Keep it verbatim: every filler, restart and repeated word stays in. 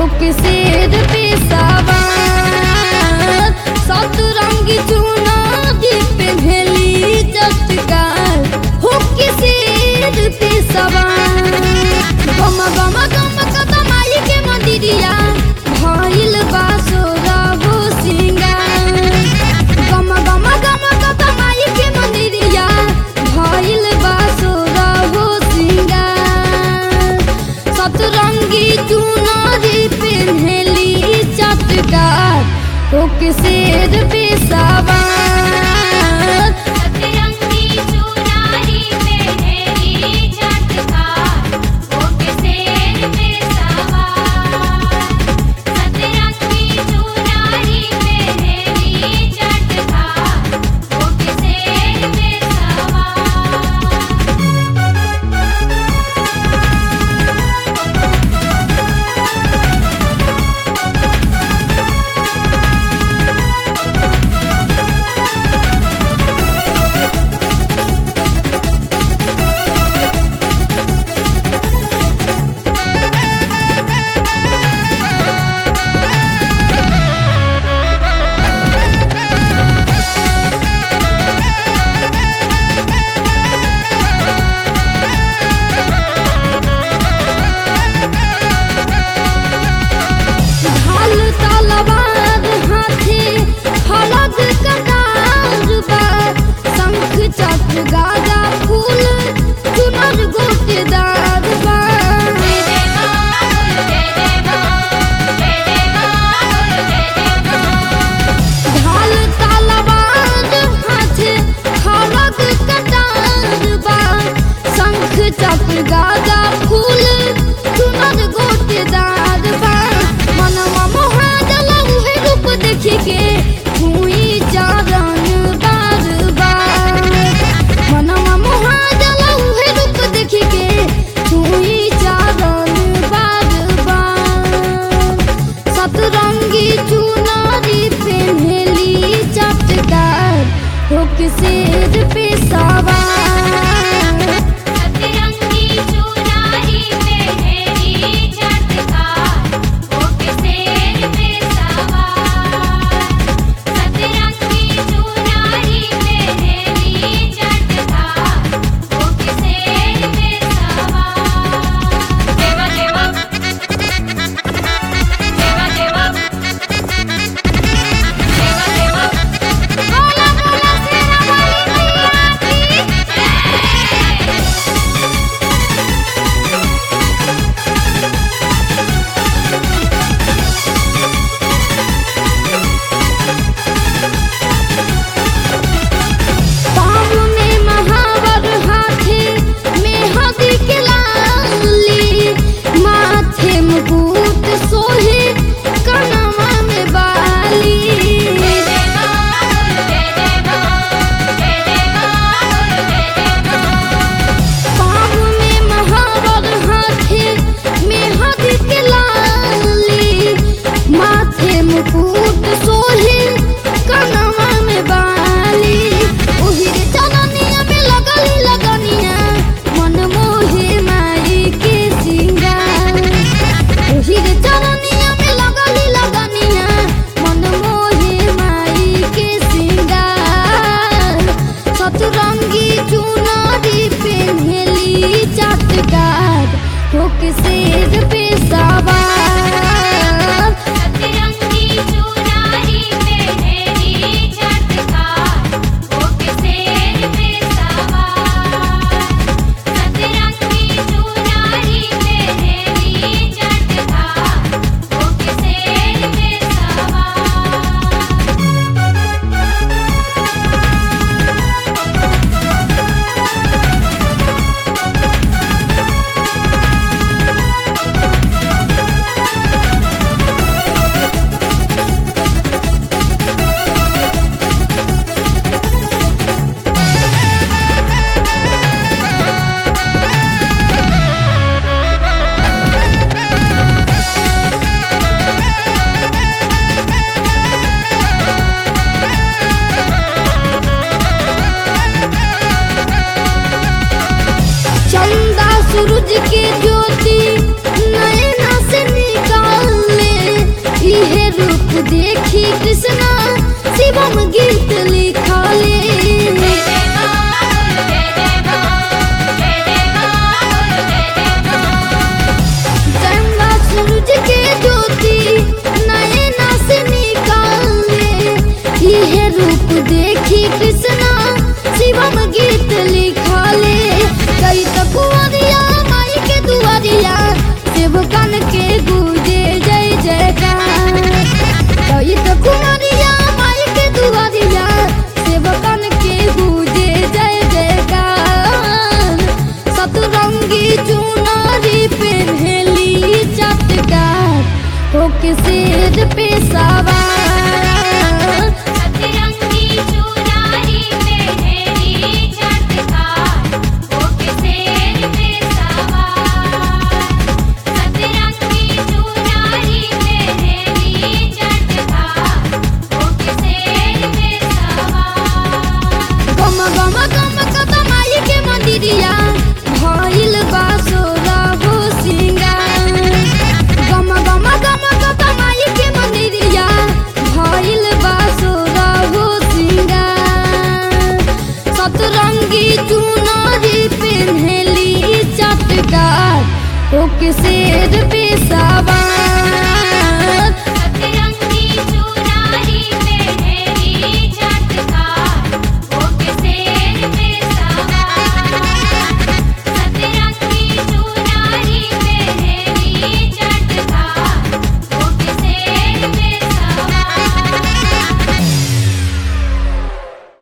होके शेर पे सवार सतरंगी चुनरी पेन्हली चटकार होके शेर पे सवार गम गम गम कदमाई के मंदिरिया भइल बासुरा हो सिंगार गम गम गम कदमाई के मंदिरिया भइल बासुरा हो सिंगार सतरंगी चुनरी पेन्हली चटकार होके शेर पे सवार सतरंगी चुनरी पेन्हली चटकार होके शेर पे सवार सतरंगी चुनरी पेन्हली चटकार होके शेर पे ढाल तलवार हाथे हलद कटार बा शंख चक्र गाजा फूल चुनर गोटेदार बा ढाल तलवार हाथे हलद कटार बा शंख चक्र गाजा फूल चुनर गोटेदार बा मनवा मोहा जला उहे रूप देखी के हुई चरण बार बार मनवा मोहा जला उहे रूप देखी के हुई चरण बार बार सतरंगी चुनरी पेन्हली चटकार होके शेर पे सवार सतरंगी चुनरी पेन्हली चटकार होके शेर पे सवार सतरंगी चुनरी पेन्हली चटकार होके शेर पे सवार देवा देवा देवा देवा देवा देवा बोला बोला शेरा वाली मैया की देखी कृष्णा शिवम गीत लिखले। जय जय मां जय जय मां जय जय मां जय जय मां। चंदा सूरज के ज्योति नयना से निकाले, इहे रूप देखी कृष्णा शिवम गीत लिखले। कई तो कुंवरिया माई के दुआरिया सेवकन के गूंजे जय जयकार। कई तो कुंवरिया माई के दुआरिया सेवकन के गूंजे जय जयकार। सतरंगी चुनरी पहनली चटकार होके शेर पे सवार। सतरंगी चुनरी पहनली चटकार होके शेर पे सवार। सतरंगी चुनरी पहनली चटकार होके शेर पे सवार। गम गम गम कतमाई के मंदिरिया भइल बासोरा हो सिंगार। गम गम गम कतमाई के मंदिरिया भइल बासोरा हो सिंगार। सतरंगी चुनरी पहनली चटकार होके शेर पे सवार।